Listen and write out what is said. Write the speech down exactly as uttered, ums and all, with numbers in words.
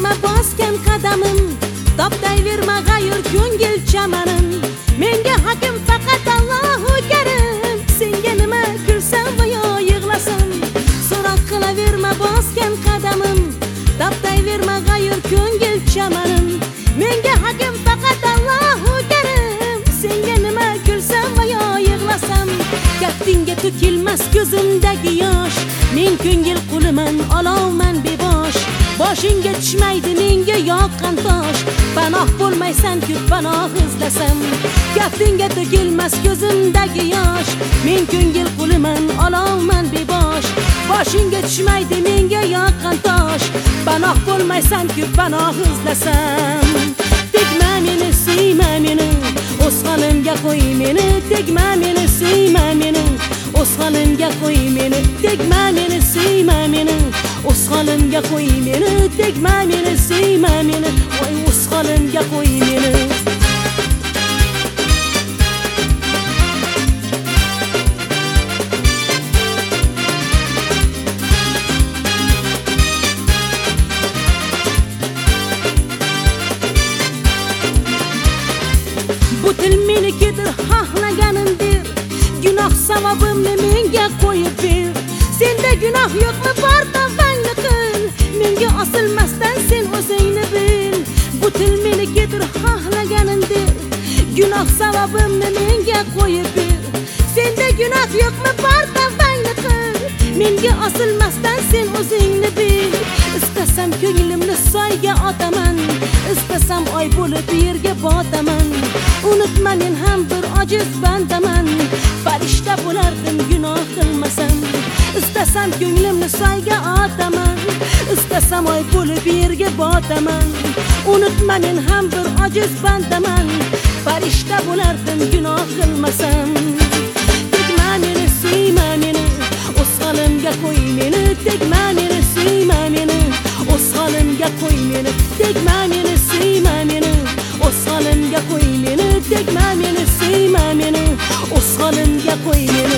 toptayverma bosgan qadamim, toptayverma g'ayur ko'ngil chamanim. Menga hakim faqat Allohu Karim, senga nima kulsam va yo yig'lasam. So'roq qilaverma bosgan qadamim, toptayverma g'ayur ko'ngil chamanim. Menga hakim faqat Allohu Karim, senga nima kulsam va yo yig'lasam. Kaftingga to'kilmas ko'zimdagi yosh, men ko'ngil quliman, olovman bebosh. Boshingga tushmaydi menga yoqqan tosh, panoh bo'lmaysan-ku panoh izlasam. Kaftingga to'kilmas ko'zimdagi yosh, men ko'ngil quliman, olovman bebosh. Boshingga tushmaydi menga yoqqan tosh, panoh bo'lmaysan-ku panoh izlasam. Tegma meni, suyma meni, o'z holimga qo'y meni. Tegma meni, suyma meni, o'z holimga qo'y meni. Tegma meni, suyma meni, o'z holimga qo'y meni. Tegma meni, suyma meni, voy o'z holimga qo'y meni. Bu til menikidir, xohlaganimdir. Gunoh savobimni menga qo'yib ber. Senda gunoh yo'qmi, bor tavbangni qil. Menga osilmasdan sen o'zingni bil. Bu til menikidir, xohlaganimdir. Gunoh savobimni menga qo'yib ber. Senda gunoh yo'qmi, bor tavbangni qil. Menga osilmasdan sen o'zingni bil. Istasam ko'nglimni soyga otaman, istasam oy bo'lib yerga botaman. Unutma, men ham bir ojiz bandaman, farishta bo'lardim gunoh qilmasam. Istasam ko'nglimni soyga otaman, istasam oy bo'lib yerga botaman. Unutma, men ham bir ojiz bandaman, farishta bo'lardim gunoh qilmasam. Tegma meni, suyma meni, o'z holimga qo'y meni. Tegma meni, suyma meni, o'z holimga qo'y meni. Tegma meni, suyma meni, o'z holimga qo'y meni. Tegma meni, suyma meni, o'z holimga qo'y meni.